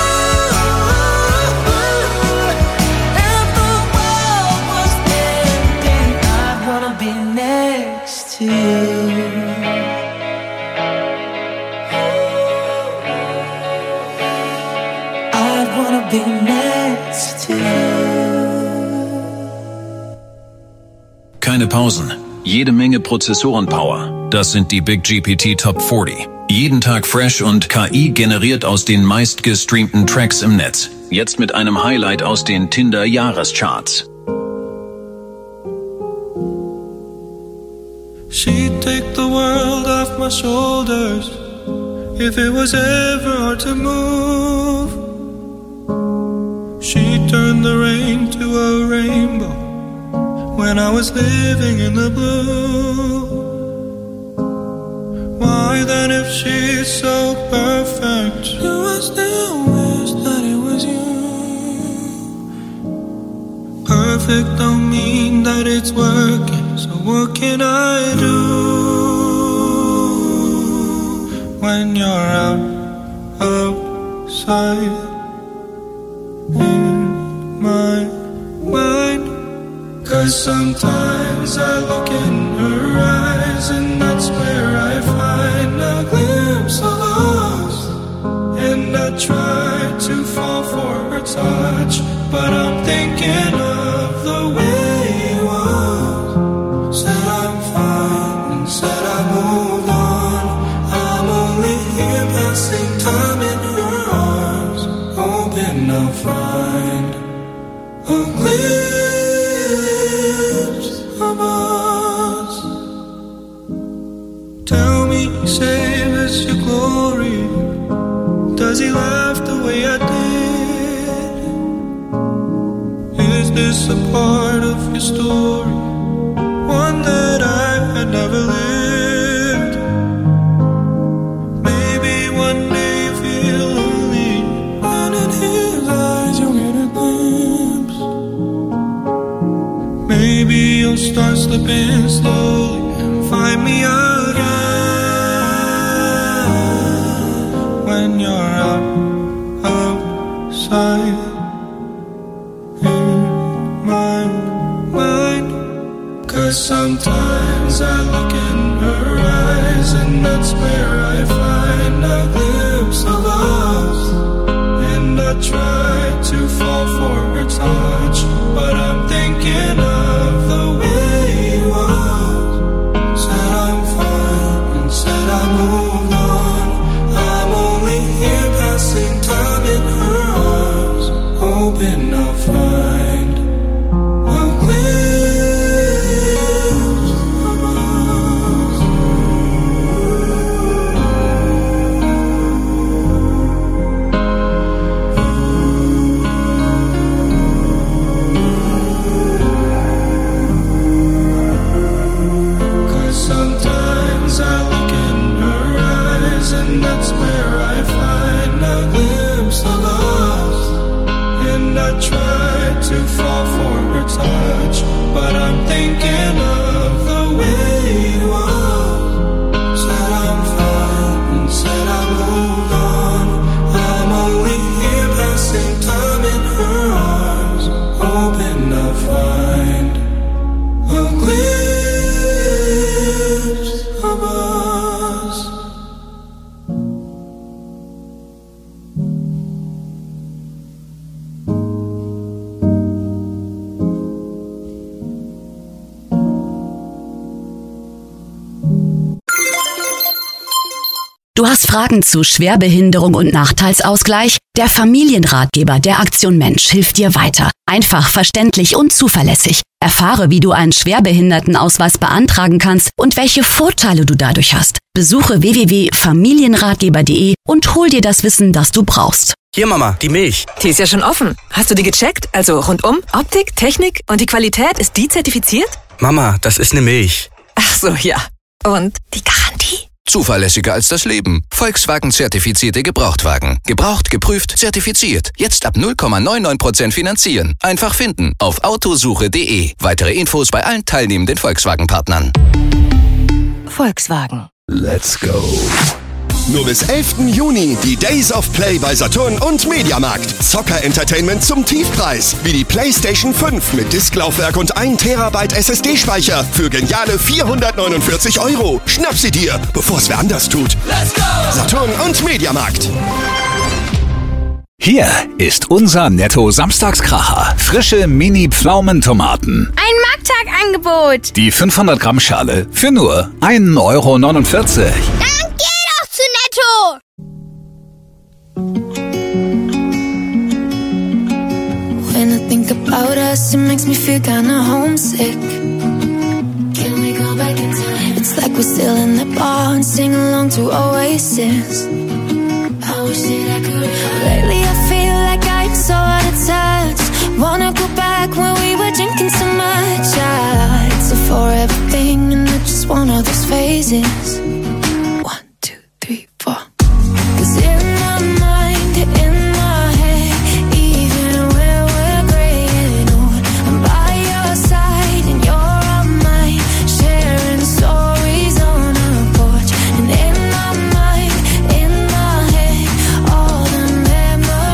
If the world was ending, I'd wanna be next to you. I'd wanna be next to you. Keine Pausen, jede Menge Prozessorenpower. Das sind die Big G P T Top vierzig. Jeden Tag fresh und K I generiert aus den meistgestreamten Tracks im Netz. Jetzt mit einem Highlight aus den Tinder Jahrescharts. She'd take the world off my shoulders if it was ever hard to move. She'd turn the rain to a rainbow when I was living in the blue. Why then, if she's so perfect, do I still wish that it was you? Perfect don't mean that it's working, so what can I do when you're out outside in my mind? 'Cause sometimes I look in her eyes and that's where I find a glimpse of us, and I try to fall for her touch. but I'm thinking of the way it was. Said I'm fine and said I moved on. I'm only here passing time in her arms, hoping I'll find a glimpse of us. Tell me, save us your glory. Does he laugh the way I did? Is this a part of your story? One that I had never lived. Maybe one day you feel lonely, and in his eyes you'll get a glimpse. Maybe you'll start slipping slowly and find me again when you're out, outside in my mind. 'Cause sometimes I look in her eyes, and that's where I find a glimpse of us. And I try to fall for her touch, but I'm thinking of the way it was. Said I'm fine and said I moved on. I'm only here passing time in her arms, hoping I'll find a glimpse of us. 'Cause sometimes I look in her eyes, and that's where I find a glimpse of us. And I try to fall for her touch, but I'm thinking of the way it was. Said I'm fine and said I moved on. I'm only here passing time in her arms, hoping I'll find a glimpse of us. Du hast Fragen zu Schwerbehinderung und Nachteilsausgleich? Der Familienratgeber der Aktion Mensch hilft dir weiter. Einfach, verständlich und zuverlässig. Erfahre, wie du einen Schwerbehindertenausweis beantragen kannst und welche Vorteile du dadurch hast. Besuche w w w punkt familienratgeber punkt de und hol dir das Wissen, das du brauchst. Hier, Mama, die Milch. Die ist ja schon offen. Hast du die gecheckt? Also rundum, Optik, Technik und die Qualität, ist die zertifiziert? Mama, das ist eine Milch. Ach so, ja. Und die Garantie? Zuverlässiger als das Leben. Volkswagen zertifizierte Gebrauchtwagen. Gebraucht, geprüft, zertifiziert. Jetzt ab null Komma neunundneunzig Prozent finanzieren. Einfach finden auf autosuche punkt de. Weitere Infos bei allen teilnehmenden Volkswagen-Partnern. Volkswagen. Let's go. Nur bis elften Juni die Days of Play bei Saturn und Mediamarkt. Zocker-Entertainment zum Tiefpreis. Wie die PlayStation fünf mit Disklaufwerk und ein Terabyte S S D-Speicher für geniale vierhundertneunundvierzig Euro. Schnapp sie dir, bevor es wer anders tut. Let's go! Saturn und Mediamarkt. Hier ist unser Netto-Samstagskracher. Frische Mini-Pflaumentomaten. Ein Markttagangebot. Die fünfhundert Gramm Schale für nur ein Euro neunundvierzig. Dann geh doch zu Netto. When I think about us, it makes me feel kinda homesick. Can we go back in time? It's like we're still in the bar and sing along to Oasis. I wish that I could. Lately I feel like I'm so out of touch. Wanna go back when we were drinking so much. I it's a forever thing and I just want all those phases. One, two, three, four. 'Cause in my mind, in my head, even when we're graying old, I'm by your side and you're on mine, sharing stories on our porch. And in my mind, in my head, all the memories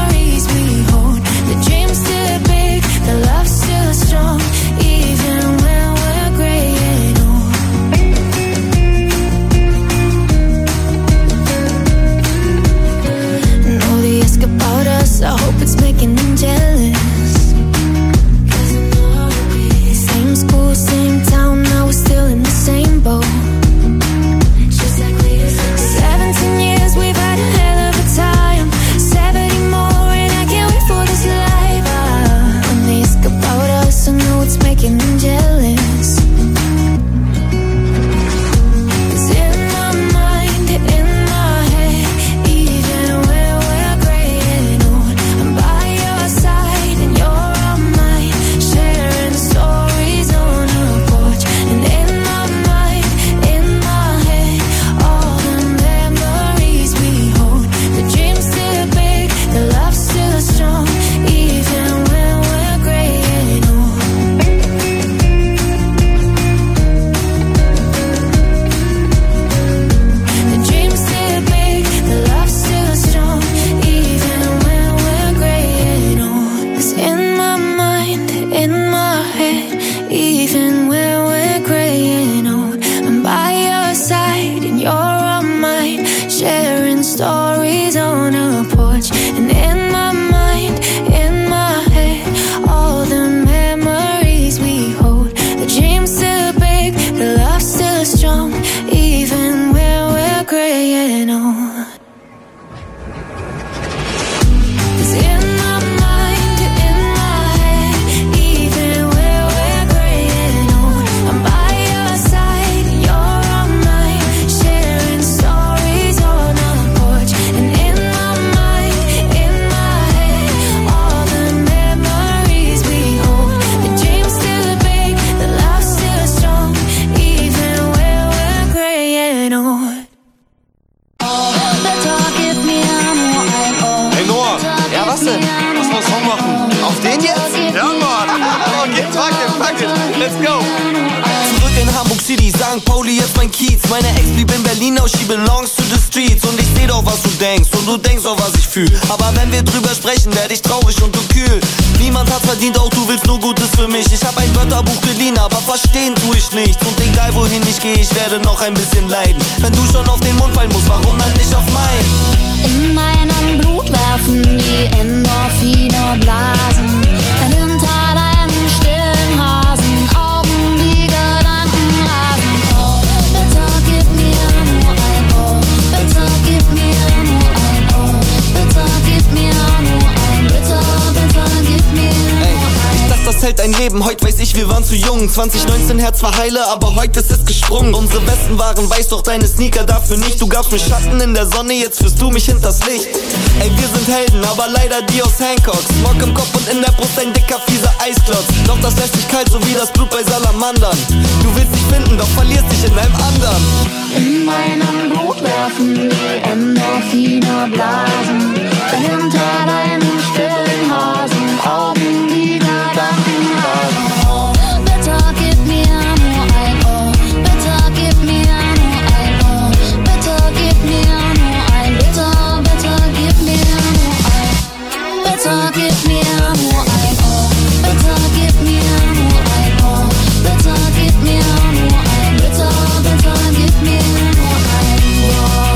let's go. Zurück in Hamburg City, Sankt Pauli ist mein Kiez. Meine Ex blieb in Berlin, now she belongs to the streets. Und ich seh doch, was du denkst und du denkst auch, was ich fühl. Aber wenn wir drüber sprechen, werd ich traurig und du kühl. Niemand hat verdient, auch du willst nur Gutes für mich. Ich hab ein Wörterbuch geliehen, aber verstehen tu ich nichts. Und egal wohin ich geh, ich werde noch ein bisschen leiden. Wenn du schon auf den Mund fallen musst, warum dann nicht auf meinen? In meinem Blut werfen die Endorphine Blasen. Denn hinter deinen stillen Hasen Augen die Gedanken rasen. Oh, bitte gib mir nur ein Oh, bitte gib mir nur ein Oh, bitte gib mir nur ein Bitte, bitte gib mir nur ein. Ich dachte, das hält ein Leben, heute weiß ich, wir waren zu jung. zwanzig neunzehn Herz war heile, aber heute ist es gesprungen. Unsere Westen waren weiß, doch deine Sneaker dafür nicht. Du gabst mir Schatten in der Sonne, jetzt führst du mich hinters Licht. Ey, wir sind Helden, aber leider die aus Hancock. Smog im Kopf und in der Brust ein dicker, fieser Eisklotz. Doch das lässt dich kalt, so wie das Blut bei Salamandern. Du willst dich finden, doch verlierst dich in einem anderen. In meinem Blut werfen die Endorphine Blasen. Denn hinter deinen stillen Hasen Augen die Gedanken rasen. Oh, bitte gib mir nur ein Oh, bitte gib mir nur ein Oh, bitte gib mir nur ein Bitte, bitte gib mir nur ein Bitte gib mir nur ein Oh, bitte gib mir nur ein Oh, bitte gib mir nur ein Bitte, bitte gib mir nur ein Oh.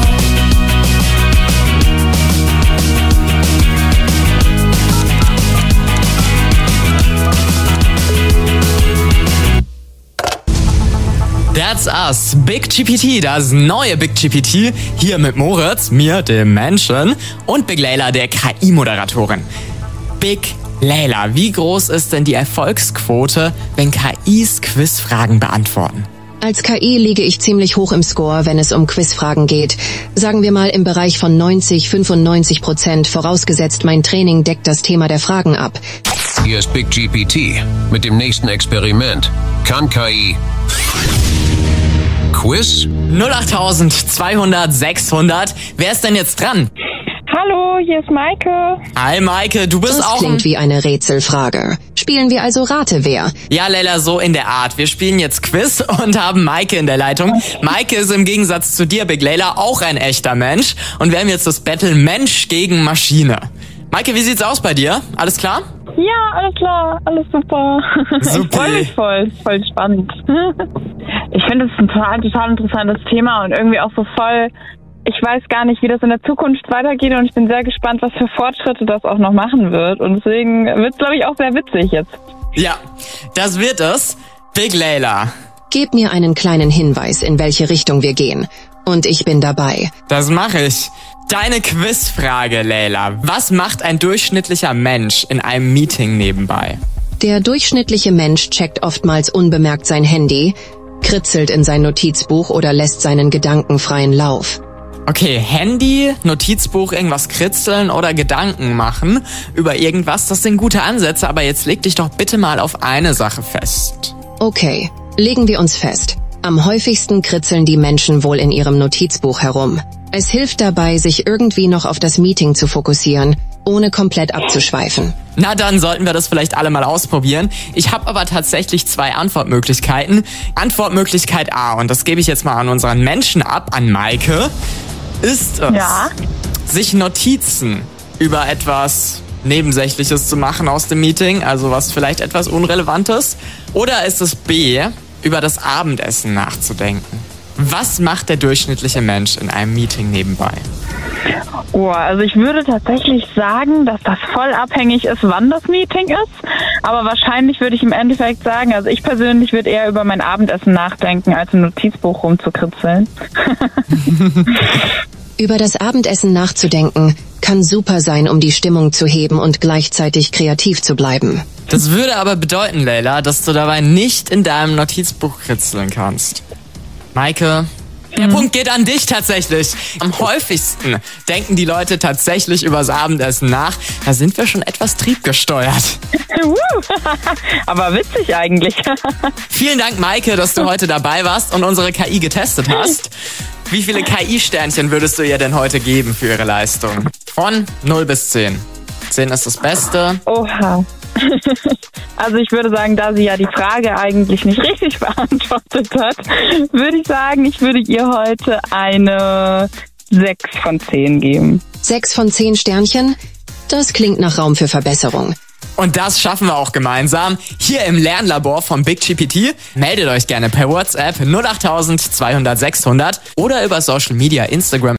That's us. Big G P T, das neue Big G P T, hier mit Moritz, mir, dem Menschen, und Big Layla, der K I-Moderatorin. Big Layla, wie groß ist denn die Erfolgsquote, wenn K Is Quizfragen beantworten? Als K I liege ich ziemlich hoch im Score, wenn es um Quizfragen geht. Sagen wir mal im Bereich von neunzig, fünfundneunzig Prozent, vorausgesetzt mein Training deckt das Thema der Fragen ab. Hier ist Big G P T mit dem nächsten Experiment. Kann K I Quiz? null acht zweihundert sechshundert. Wer ist denn jetzt dran? Hallo, hier ist Maike. Hi Maike, du bist das auch... Das klingt wie eine Rätselfrage. Spielen wir also Rate wer? Ja, Layla, so in der Art. Wir spielen jetzt Quiz und haben Maike in der Leitung. Maike ist im Gegensatz zu dir, Big Layla, auch ein echter Mensch. Und wir haben jetzt das Battle Mensch gegen Maschine. Maike, wie sieht's aus bei dir? Alles klar? Ja, alles klar, alles super. Super. Ich freue mich voll, voll spannend. Ich finde es ein total, total interessantes Thema und irgendwie auch so voll, ich weiß gar nicht, wie das in der Zukunft weitergeht und ich bin sehr gespannt, was für Fortschritte das auch noch machen wird und deswegen wird es, glaube ich, auch sehr witzig jetzt. Ja, das wird es. Big Layla. Gib mir einen kleinen Hinweis, in welche Richtung wir gehen. Und ich bin dabei. Das mache ich. Deine Quizfrage, Layla. Was macht ein durchschnittlicher Mensch in einem Meeting nebenbei? Der durchschnittliche Mensch checkt oftmals unbemerkt sein Handy, kritzelt in sein Notizbuch oder lässt seinen Gedanken freien Lauf. Okay, Handy, Notizbuch, irgendwas kritzeln oder Gedanken machen über irgendwas, das sind gute Ansätze, aber jetzt leg dich doch bitte mal auf eine Sache fest. Okay, legen wir uns fest. Am häufigsten kritzeln die Menschen wohl in ihrem Notizbuch herum. Es hilft dabei, sich irgendwie noch auf das Meeting zu fokussieren, ohne komplett abzuschweifen. Na dann sollten wir das vielleicht alle mal ausprobieren. Ich habe aber tatsächlich zwei Antwortmöglichkeiten. Antwortmöglichkeit A, und das gebe ich jetzt mal an unseren Menschen ab, an Maike, ist es, ja? sich Notizen über etwas Nebensächliches zu machen aus dem Meeting, also was vielleicht etwas Unrelevantes. Oder ist es B, über das Abendessen nachzudenken? Was macht der durchschnittliche Mensch in einem Meeting nebenbei? Oh, also ich würde tatsächlich sagen, dass das voll abhängig ist, wann das Meeting ist. Aber wahrscheinlich würde ich im Endeffekt sagen, also ich persönlich würde eher über mein Abendessen nachdenken, als im Notizbuch rumzukritzeln. Über das Abendessen nachzudenken kann super sein, um die Stimmung zu heben und gleichzeitig kreativ zu bleiben. Das würde aber bedeuten, Layla, dass du dabei nicht in deinem Notizbuch kritzeln kannst. Maike, der mhm. Punkt geht an dich tatsächlich. Am häufigsten denken die Leute tatsächlich übers Abendessen nach. Da sind wir schon etwas triebgesteuert. Aber witzig eigentlich. Vielen Dank, Maike, dass du heute dabei warst und unsere K I getestet hast. Wie viele K I-Sternchen würdest du ihr denn heute geben für ihre Leistung? Von null bis zehn. zehn ist das Beste. Oha. Also ich würde sagen, da sie ja die Frage eigentlich nicht richtig beantwortet hat, würde ich sagen, ich würde ihr heute eine sechs von zehn geben. Sechs von zehn Sternchen? Das klingt nach Raum für Verbesserung. Und das schaffen wir auch gemeinsam hier im Lernlabor von Big G P T. Meldet euch gerne per WhatsApp null acht zwei null null sechshundert oder über Social Media, Instagram